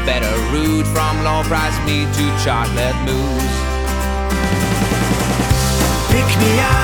better route from low price meat to chocolate mousse. Pick me up